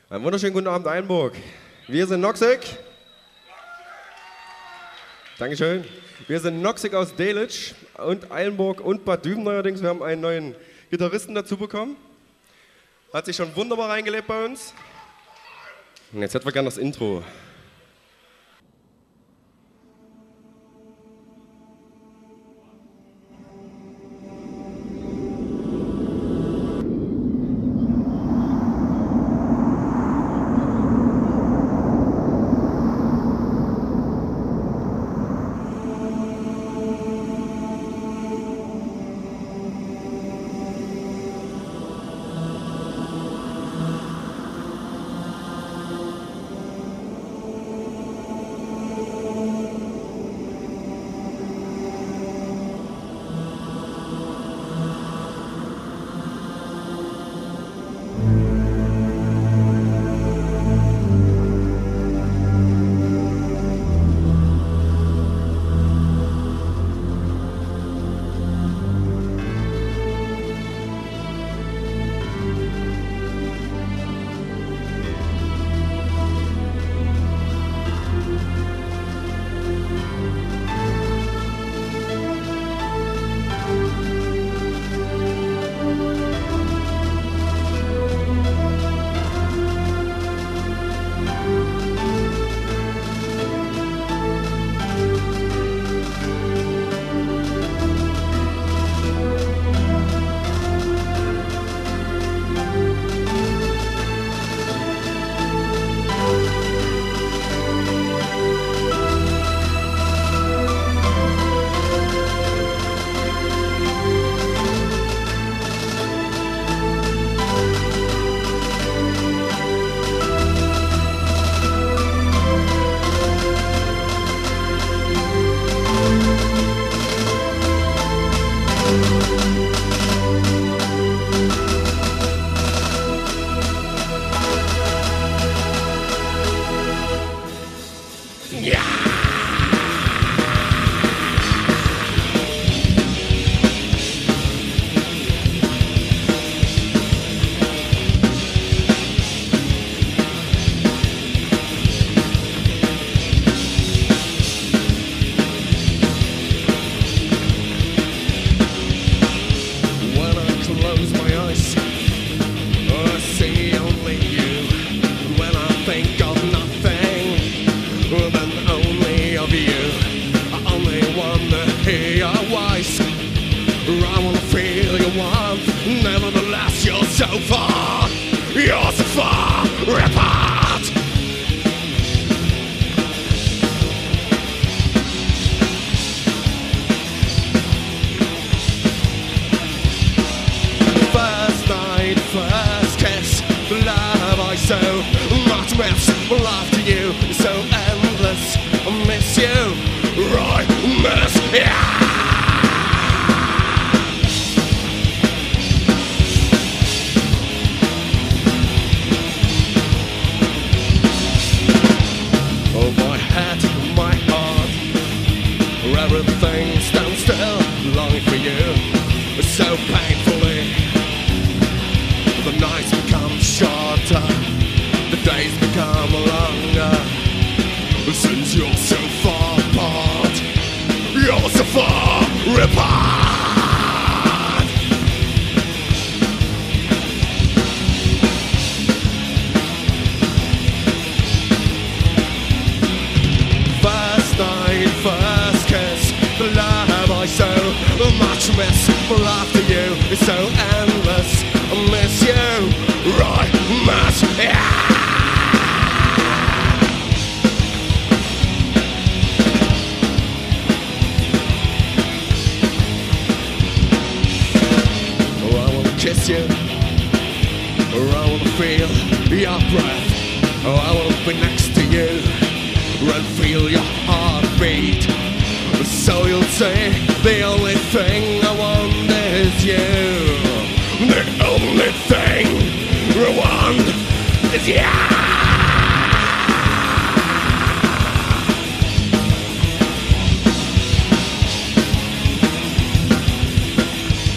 Einen wunderschönen guten Abend, Eilenburg. Wir sind Noxic. Dankeschön. Wir sind Noxic aus Delitzsch und Eilenburg und Bad Düben neuerdings. Wir haben einen neuen Gitarristen dazu bekommen. Hat sich schon wunderbar reingelebt bei uns. Und jetzt hätten wir gerne das Intro.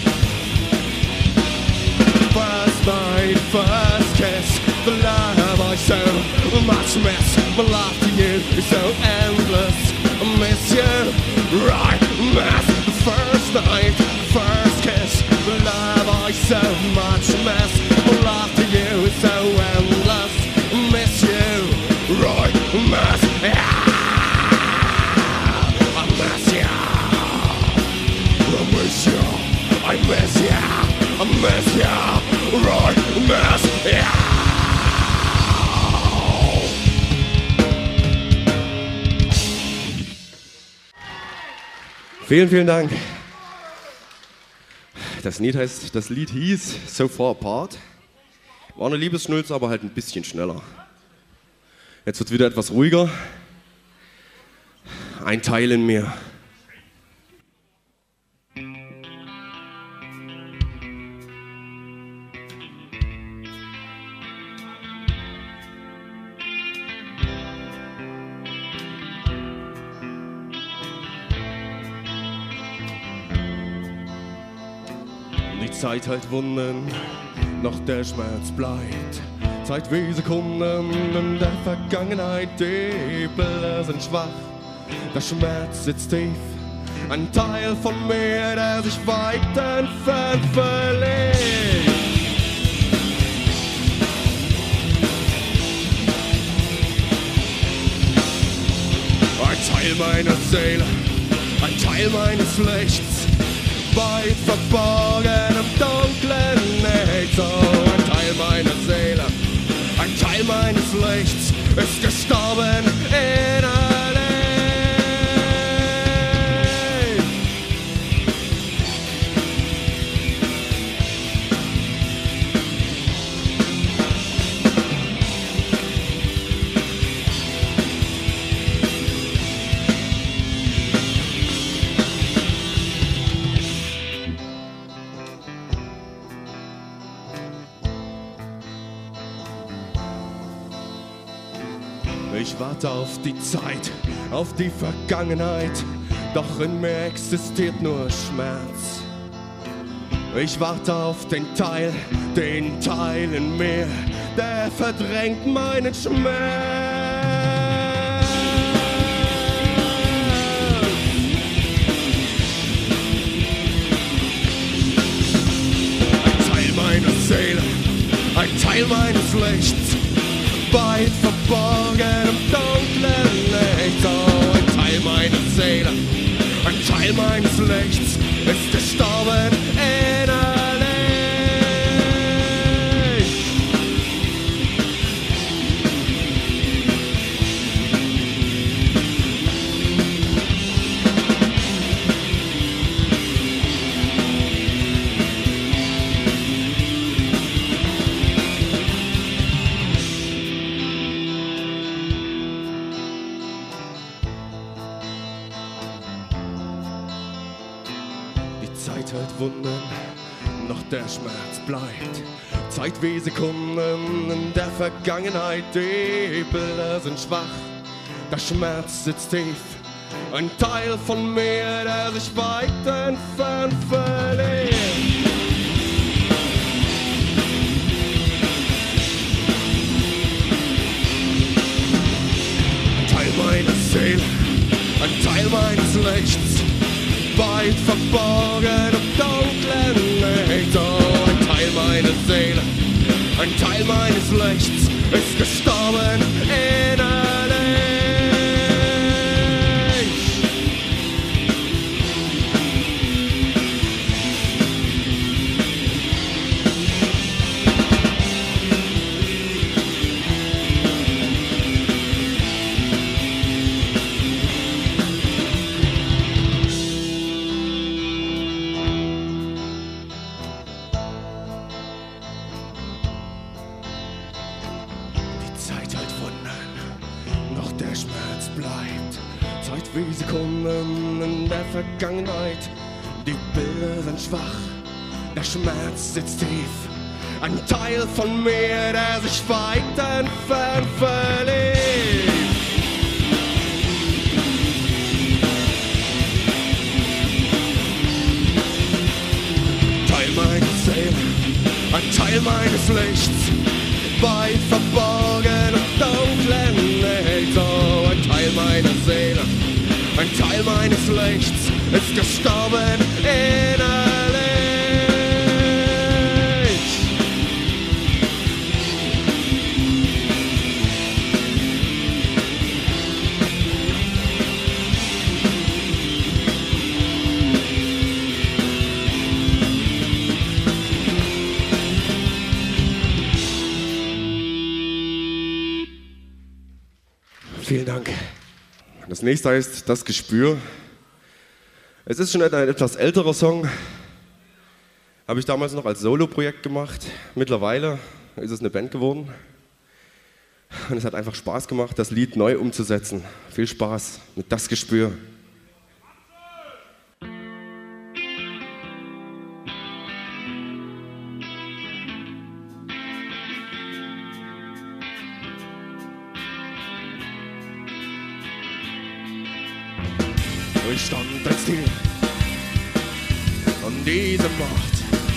First night, first kiss, the love I much mess. My love to you is so endless. I miss you, right, mess. The first night, first kiss. The love I so much mess. My love to you is so endless. I miss you, right, mess. I miss you. I miss you. I miss you. I miss you. Right, mess. Vielen, vielen Dank. Das Lied hieß So Far Apart. War eine Liebesschnulze, aber halt ein bisschen schneller. Jetzt wird wieder etwas ruhiger. Ein Teil in mir. Die Zeit hält Wunden, noch der Schmerz bleibt. Zeit wie Sekunden in der Vergangenheit, die Bilder sind schwach, der Schmerz sitzt tief. Ein Teil von mir, der sich weit entfernt verliert. Ein Teil meiner Seele, ein Teil meines Lichts, weit verborgen im dunklen Nichts. Oh, ein Teil meiner Seele, ein Teil meines Lichts ist gestorben innerlich. Ich warte auf die Zeit, auf die Vergangenheit, doch in mir existiert nur Schmerz. Ich warte auf den Teil in mir, der verdrängt meinen Schmerz. Ein Teil meiner Seele, ein Teil meines Lichts, weit verborgen im dunklen Licht. Oh, ein Teil meiner Seele, ein Teil meines Lichts ist gestorben innerlich. Zeit hält Wunden, noch der Schmerz bleibt. Zeit wie Sekunden in der Vergangenheit, die Bilder sind schwach, der Schmerz sitzt tief. Ein Teil von mir, der sich weit entfernt verliert. Ein Teil meiner Seele, ein Teil meines Lichts, weit verborgen im dunklen Licht. Oh, ein Teil meiner Seele, ein Teil meines Lichts ist gestorben innerlich. Zeit hält Wunden, noch der Schmerz bleibt. Zeit wie Sekunden in der Vergangenheit, die Bilder sind schwach, der Schmerz sitzt tief. Ein Teil von mir, der sich weit entfernt verliert. Teil meiner Seele, ein Teil meines Lichts, weit verborgen im dunklen Pflichts ist gestorben innerlich. Vielen Dank. Das nächste heißt Das Gespür. Es ist schon ein etwas älterer Song. Habe ich damals noch als Solo-Projekt gemacht. Mittlerweile ist es eine Band geworden. Und es hat einfach Spaß gemacht, das Lied neu umzusetzen. Viel Spaß mit Das Gespür. Ich stand ein Stil an dieser Nacht,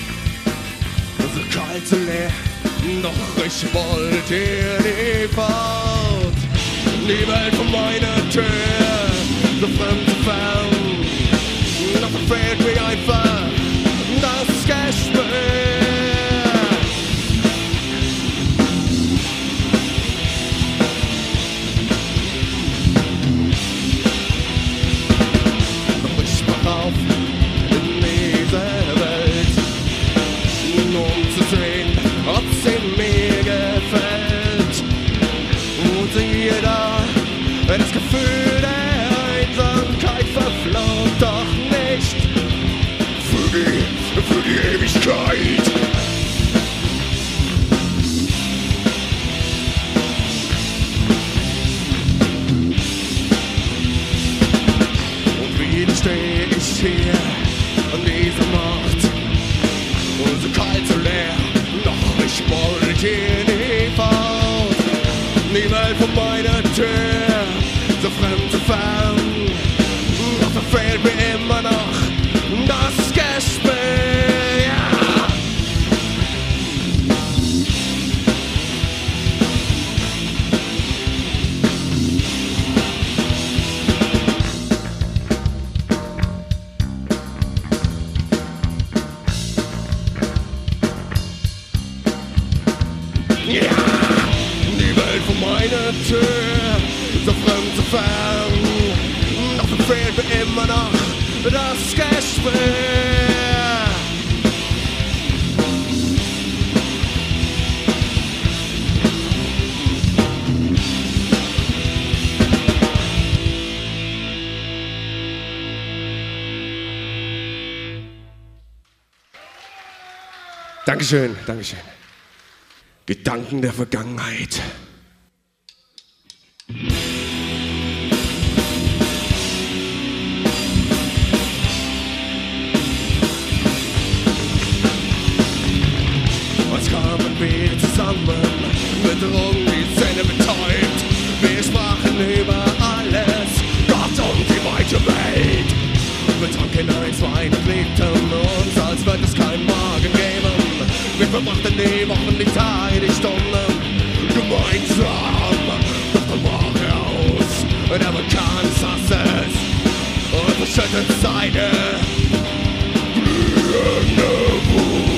so kalt, so leer, doch ich wollte in die Fahrt. Die Welt vor meiner Tür, so fremd, so fern, doch fehlt mir einfach das Gespür. Das Gefühl der Einsamkeit verfloht doch nicht für die Ewigkeit. Und wieder stehe ich hier an dieser Nacht, und so kalt, so leer, doch ich wollte in die Fahrt. Die Welt vor meiner Tür, so fremd, so fern, doch da fehlt mir immer noch das Gespür, ja. Ja, die Welt vor meiner Tür, so fremd, so fern, doch da fehlt mir immer noch das Gespür. Dankeschön, Dankeschön. Gedanken der Vergangenheit. Was kamen wir zusammen, mit Drogen die Zähne betäubt. Wir sprachen über alles, Gott und die weite Welt. Wir tranken eins Wein und lebten uns, als wird es kein Morgen geben. Wir verbrachten die Wochen, die Tage, die Stunden gemeinsam. Doch dann brach er aus, der Vulkan des Hasses, und verschüttet seine glühende Wut.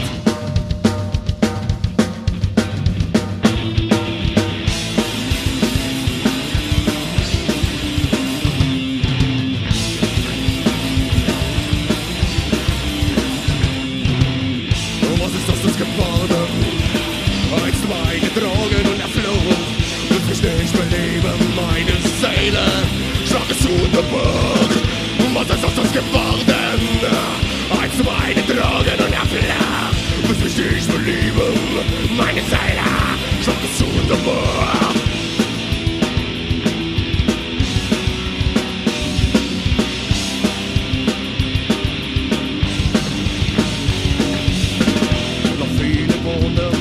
Drogen und Erflog, wird mich nicht beleben, meine Seele schlag es zu der Burg. Was ist aus das geworden? Als meine Drogen und Erflog, wird mich nicht beleben, meine Seele schlag es zu der Burg. Noch viele Wohnen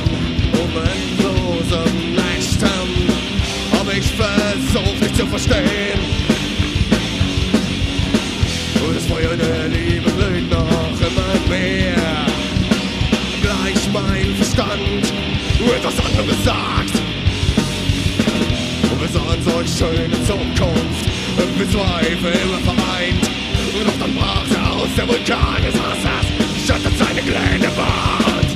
Nächten hab ich versucht, dich zu verstehen. Und das Feuer der Liebe glüht noch immer mehr. Gleich mein Verstand etwas anderes sagt. Und wir sahen solch schöne Zukunft, Wir zwei für immer vereint. Doch dann brach er aus, der Vulkan des Wassers schüttet seine kleine Wand.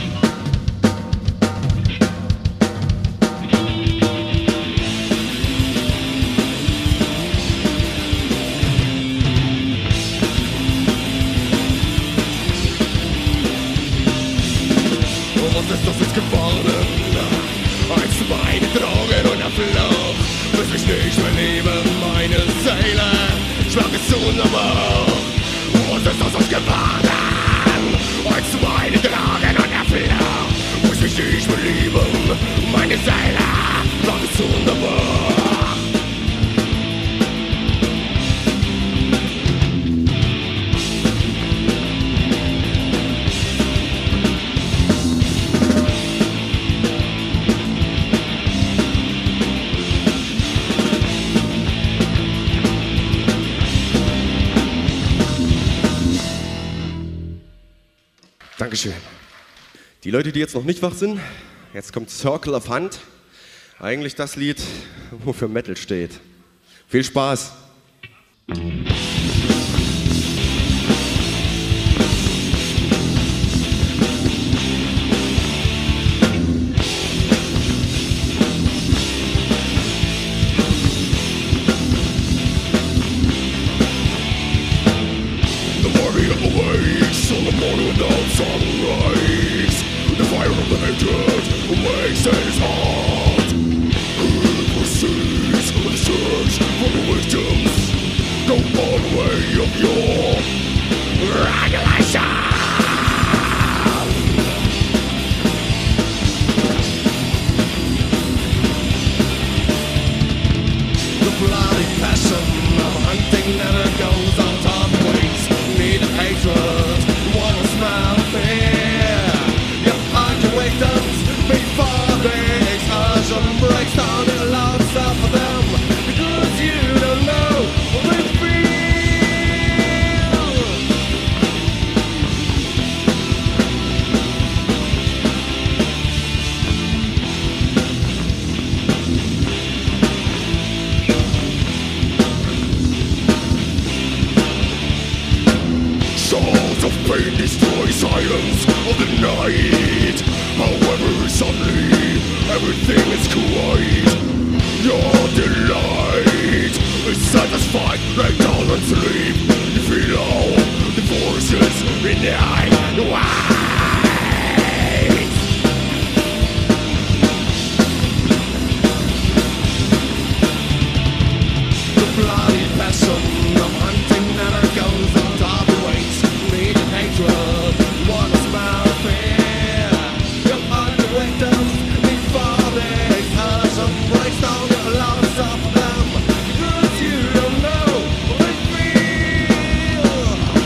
Was ist das jetzt geworden? Eins zu meine Drogen und der Flucht. Muss mich nicht mehr leben, meine Seele schwach es wunderbar. Was ist das jetzt geworden? Eins zu meine Drogen und der Flucht. Muss mich nicht mehr leben, meine Seele schwach es wunderbar. Dankeschön. Die Leute, die jetzt noch nicht wach sind, jetzt kommt Circle of Hand. Eigentlich das Lied, wofür Metal steht. Viel Spaß! On the morning without sunrise, the fire of the hatred wakes at his heart. It proceeds with the search for the victims. Go on the way of your regulation. The bloody passion of hunting never goes on top wings. Need hatred. Smile of fear. Your heart can wake them before the explosion breaks down the loud stuff for them, because you don't know what they feel. Souls of pain destroy silence of the night. However, suddenly everything is quiet. Your delight is satisfied, lay down and sleep. You feel all the forces in the eye. The bloody passion of hunting never goes on top of waits. Need hatred, what a smile of fear. Your heart can wake them before the explosion breaks down the loud stuff of them, because you don't know what they feel.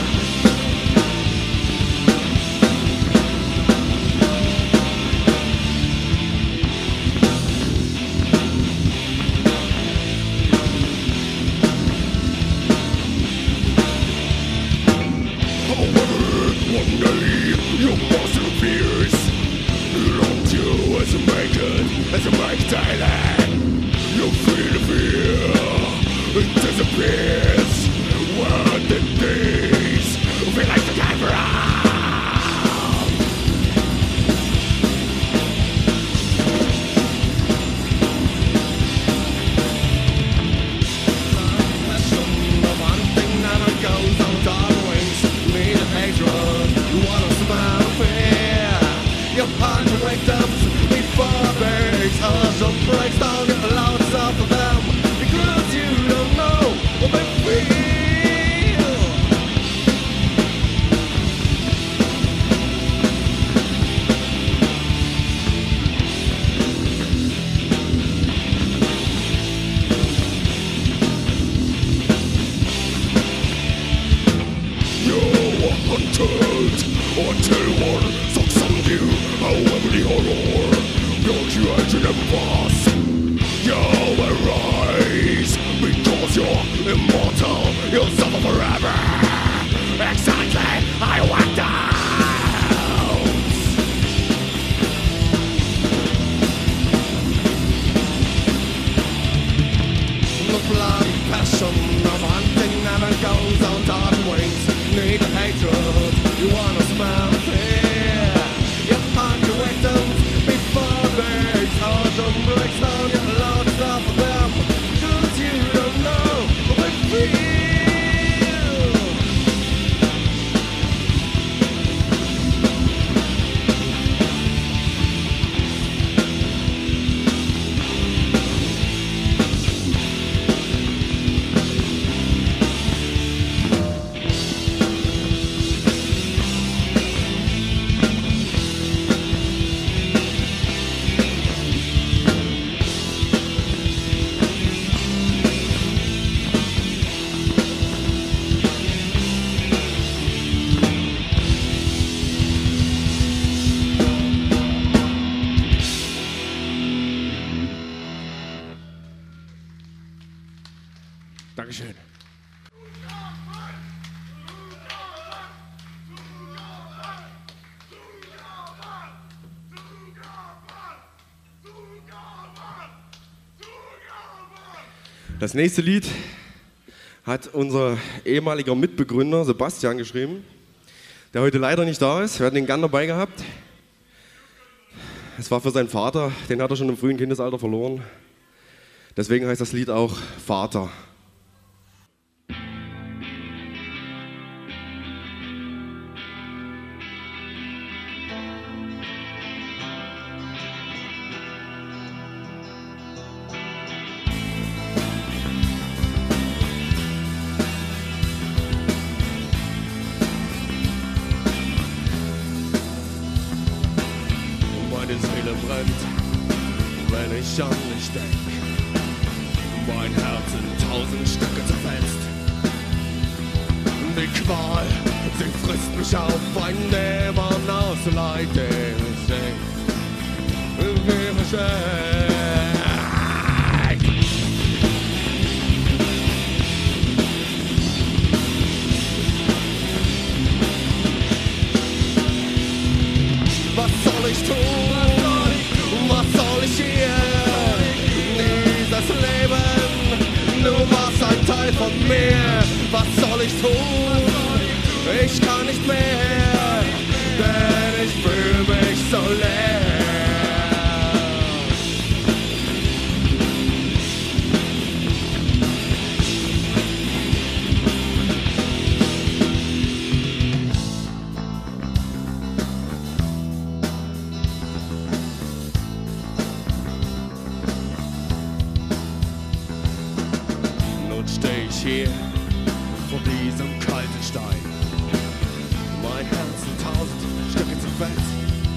However, one day your monster appears. Long you as you make it, as you make daily. You feel the fear, it disappears. When the days feel like the time around. Passion of hunting never goes on dark wings. Need a hatred, what a smile of fear. Your heart can wake up before the explosion breaks down the loud stuff of them, because you don't know what they feel. You're hunted until one sucks on you. However, the horror your creation never pass. You arise because you're immortal. You'll suffer forever. Exactly, I wonder. The bloody passion passion of hunting never goes out on wings. Need a hatred, you wanna smell fear. You hunt your victims before they touch and break down your loads of them. Cause you don't know what they feel. Dankeschön. Das nächste Lied hat unser ehemaliger Mitbegründer Sebastian geschrieben, der heute leider nicht da ist. Wir hatten ihn gern dabei gehabt. Es war für seinen Vater, den hat er schon im frühen Kindesalter verloren. Deswegen heißt das Lied auch Vater. Meine Seele brennt, wenn ich an dich denk. Mein Herz in 1000 Stücke zerfetzt. Die Qual, sie frisst mich auf, ein Dämon aus Leid, den ich sing. Wie versteckt. Was soll ich tun? Was soll ich hier? Dieses Leben, du warst ein Teil von mir. Was soll ich tun? Ich kann nicht mehr, denn ich fühle mich so leer. Steh ich hier vor diesem kalten Stein. Mein Herz in 1000 Stücke zerfetzt.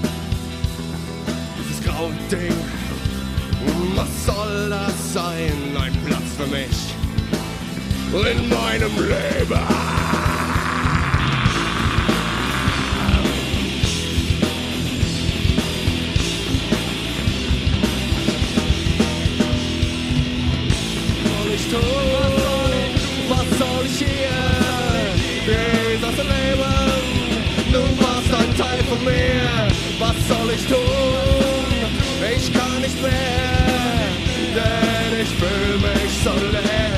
Dieses graue Ding, was soll das sein? Ein Platz für mich in meinem Leben. Was soll ich hier? Dieses Leben, du warst ein Teil von mir. Was soll ich tun? Ich kann nicht mehr, denn ich fühle mich so leer.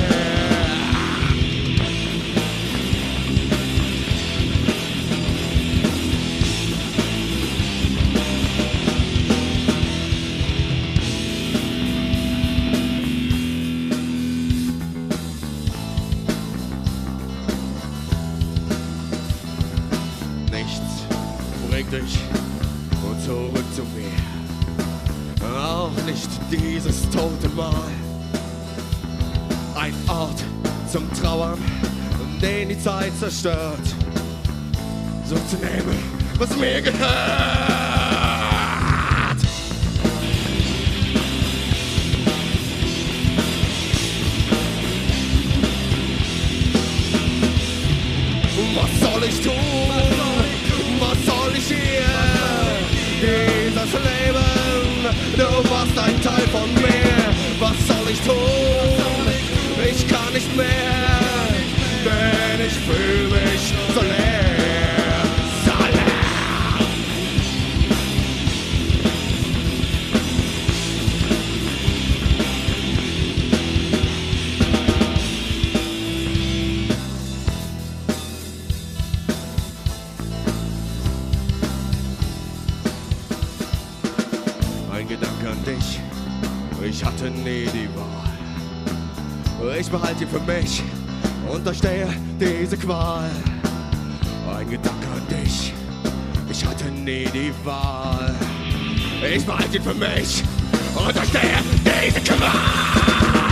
Dich und zurück zu mir. Auch nicht dieses tote Mal. Ein Ort zum Trauern, den die Zeit zerstört. So zu nehmen, was mir gehört. Was soll ich tun? Was soll ich hier? Dieses Leben, du warst ein Teil von mir. Was soll ich tun? Ich kann nicht mehr, denn ich fühle mich so leer. So leer. Ich hatte nie die Wahl. Ich behalte ihn für mich und durchstehe diese Qual. Ein Gedanke an dich, ich hatte nie die Wahl. Ich behalte ihn für mich und durchstehe diese Qual.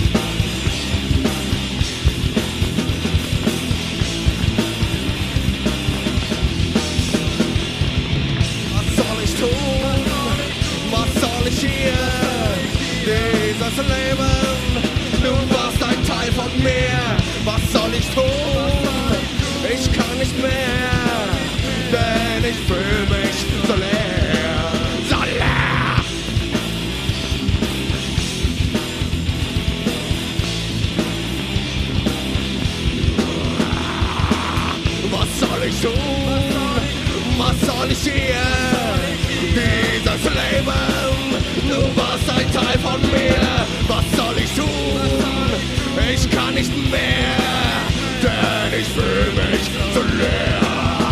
Was soll ich tun? Was soll ich hier? Dieses Leben, du warst ein Teil von mir. Was soll ich tun? Ich kann nicht mehr, denn ich fühl mich so leer, so leer. Was soll ich tun? Was soll ich hier? Dieses Leben, du warst ein Teil von mir. Was soll ich tun? Ich kann nicht mehr, denn ich fühl mich so leer.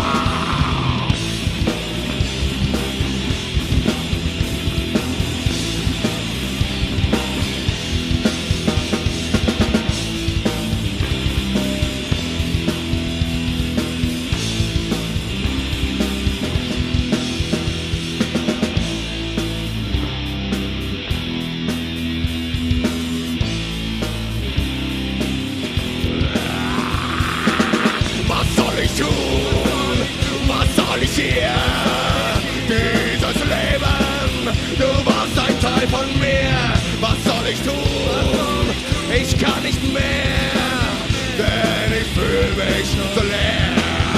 Hier, dieses Leben, du warst ein Teil von mir. Was soll ich tun? Ich kann nicht mehr, denn ich fühl mich so leer.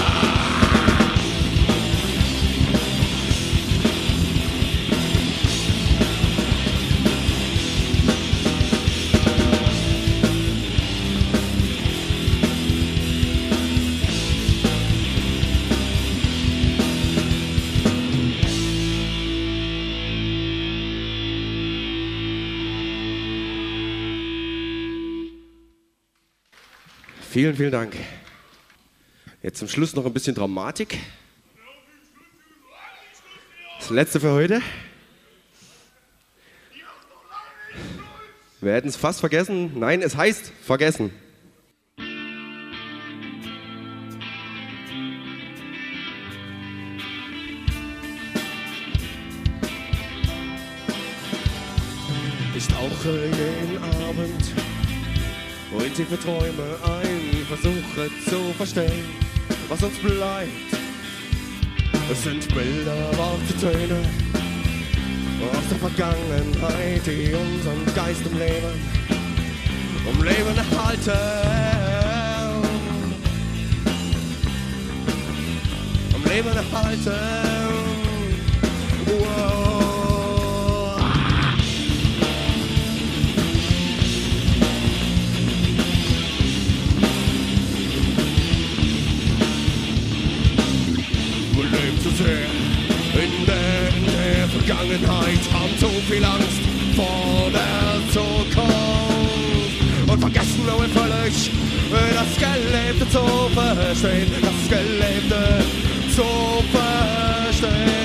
Vielen, vielen Dank. Jetzt zum Schluss noch ein bisschen Dramatik. Das letzte für heute. Wir hätten es fast vergessen. Nein, es heißt vergessen. Ich tauche jeden Abend in tiefe Träume ein, versuche zu verstehen, was uns bleibt. Es sind Bilder, Worte, Töne aus der Vergangenheit, die unseren Geist im Leben erhalten. Am Leben erhalten. Wow. In der Vergangenheit haben so viel Angst vor der Zukunft und vergessen wir völlig, das Gelebte zu verstehen, das Gelebte zu verstehen.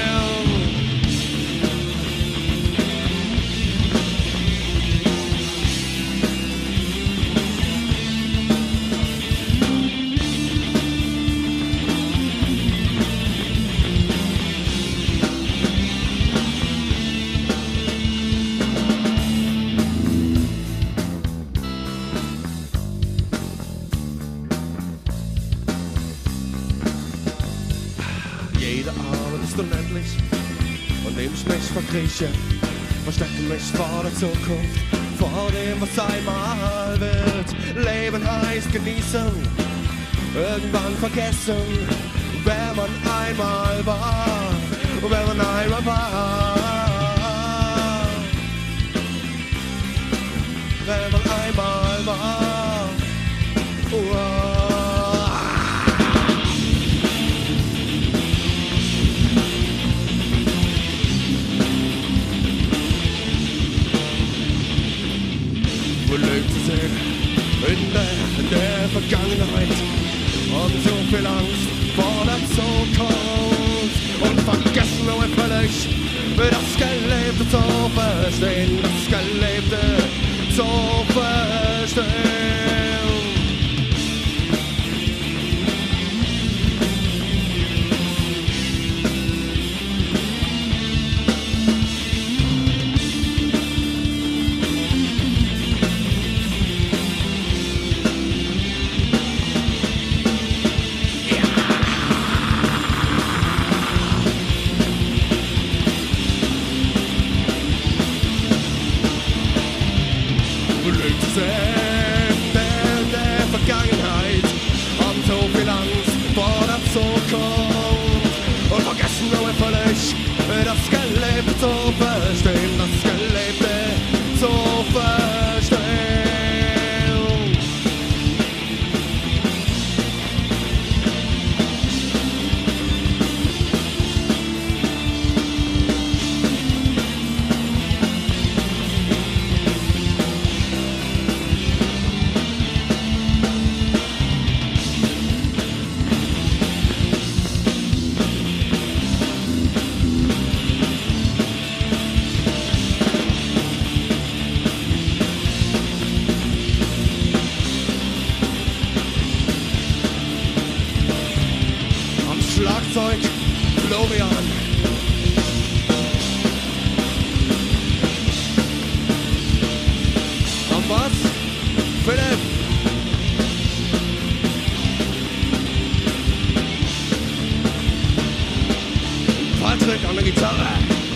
Jeder Abend ist unendlich, und dem ich mich verkrieche, verstecke mich vor der Zukunft, vor dem, was einmal wird. Leben heißt genießen, irgendwann vergessen, wer man einmal war, wer man einmal war, wer man einmal war. Wow. Lebt zu sehen in der Vergangenheit und so viel Angst vor der Zukunft und vergessen wir völlig, das Gelebte zu verstehen, das Schlagzeug Florian. Am Bass Philipp. Patrick an der Gitarre.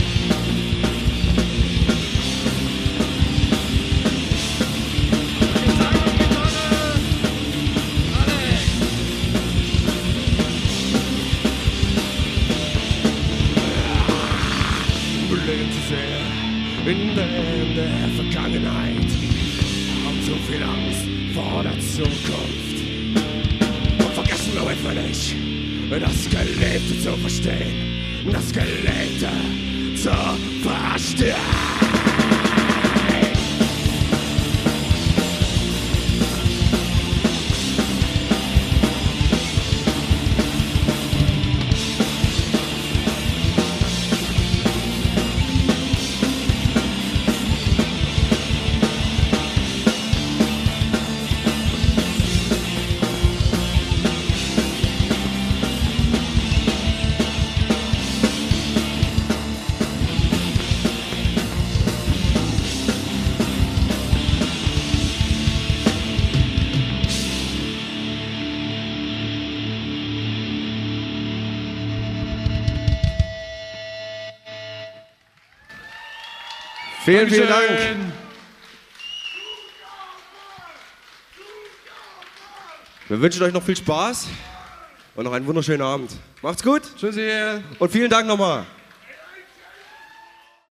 In der Vergangenheit haben so viel Angst vor der Zukunft und vergessen nur etwa nicht, das Gelebte zu verstehen, das Gelebte zu verstehen. Vielen, vielen Dank. Wir wünschen euch noch viel Spaß und noch einen wunderschönen Abend. Macht's gut. Tschüssi. Und vielen Dank nochmal.